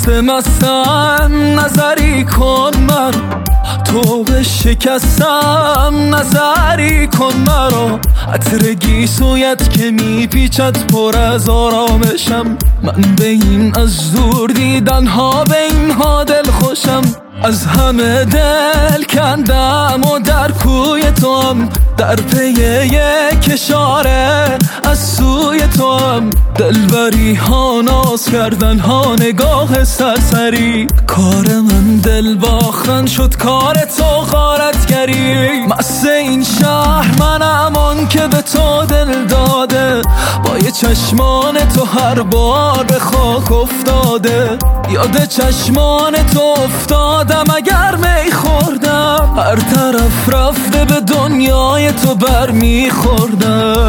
مستم نظری کن من تو به شکستم نظری کن مرا عطر گیسویت که میپیچد پر از آرامشم من به این از دور دیدن ها به این ها دل خوشم از همه دل کندم و در کوی تو هم در پی یک اشاره از سوی تو هم دلبری ها ناز کردن ها نگاه سرسری کار من دل باختن شد کار تو غارتگری مست این شهر منم آن که به تو دل داده با یه چشمان تو هر بار به خاک افتاده یاد چشمان تو افتادم اگر می خوردم هر طرف رفته به دنیای تو بر می خوردم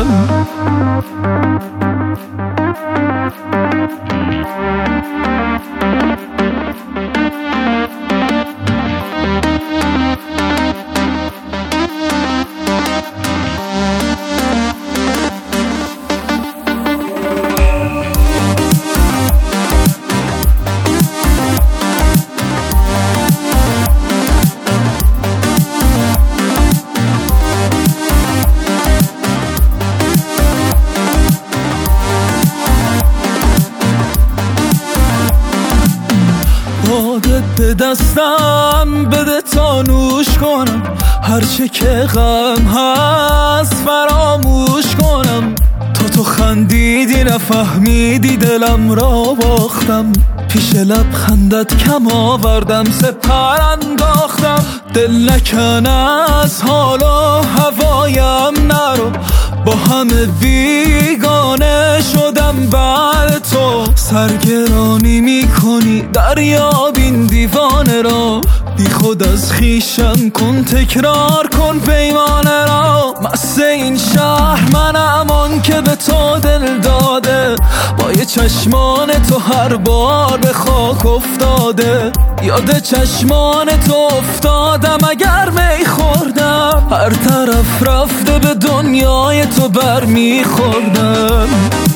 باده به دستم بده تا نوش کنم هرچه که غم هست فراموش کنم تا تو خندیدی نفهمیدی دلم را باختم پیش لبخندت کم آوردم سپر انداختم دل نکن از حال و هوایم نرو با همه بیگانه شدم بعد تو سرگرانی میکنی دریا بین دیوانه را بی خود از خیشم کن تکرار کن پیمانه را مست این شهر منم آن که به تو دل داده با یه چشمان تو هر بار به خاک افتاده یاد چشمان تو افتادم اگر می خوردم هر طرف رفته به دنیای تو بر می خوردم